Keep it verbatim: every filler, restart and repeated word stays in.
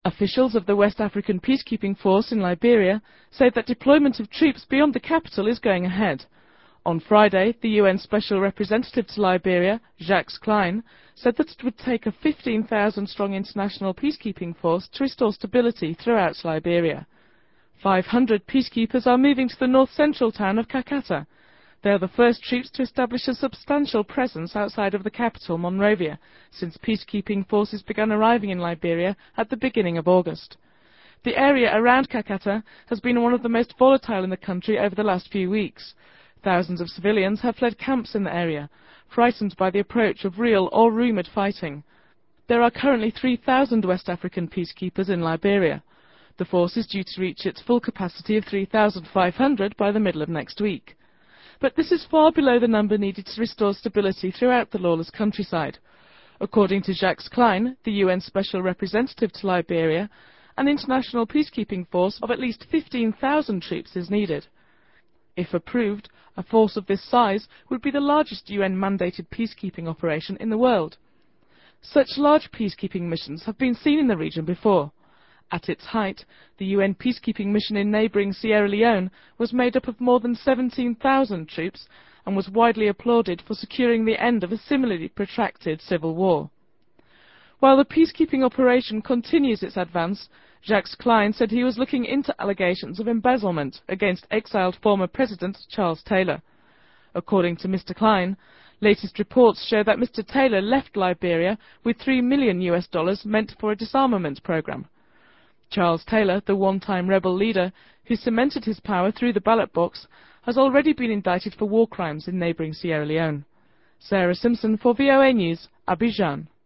Officials of the West African Peacekeeping Force in Liberia say that deployment of troops beyond the capital is going ahead. On Friday, the U N Special Representative to Liberia, Jacques Klein, said that it would take a fifteen thousand strong international peacekeeping force to restore stability throughout Liberia. five hundred peacekeepers are moving to the north-central town of Kakata. They are the first troops to establish a substantial presence outside of the capital, Monrovia, since peacekeeping forces began arriving in Liberia at the beginning of August. The area around Kakata has been one of the most volatile in the country over the last few weeks. Thousands of civilians have fled camps in the area, frightened by the approach of real or rumoured fighting. There are currently three thousand West African peacekeepers in Liberia. The force is due to reach its full capacity of three thousand five hundred by the middle of next week. But this is far below the number needed to restore stability throughout the lawless countryside. According to Jacques Klein, the U N Special Representative to Liberia, an international peacekeeping force of at least fifteen thousand troops is needed. If approved, a force of this size would be the largest U N-mandated peacekeeping operation in the world. Such large peacekeeping missions have been seen in the region before. At its height, the U N peacekeeping mission in neighbouring Sierra Leone was made up of more than seventeen thousand troops and was widely applauded for securing the end of a similarly protracted civil war. While the peacekeeping operation continues its advance, Jacques Klein said he was looking into allegations of embezzlement against exiled former President Charles Taylor. According to Mister Klein, latest reports show that Mister Taylor left Liberia with three million U S dollars meant for a disarmament program. Charles Taylor, the one-time rebel leader who cemented his power through the ballot box, has already been indicted for war crimes in neighbouring Sierra Leone. Sarah Simpson for V O A News, Abidjan.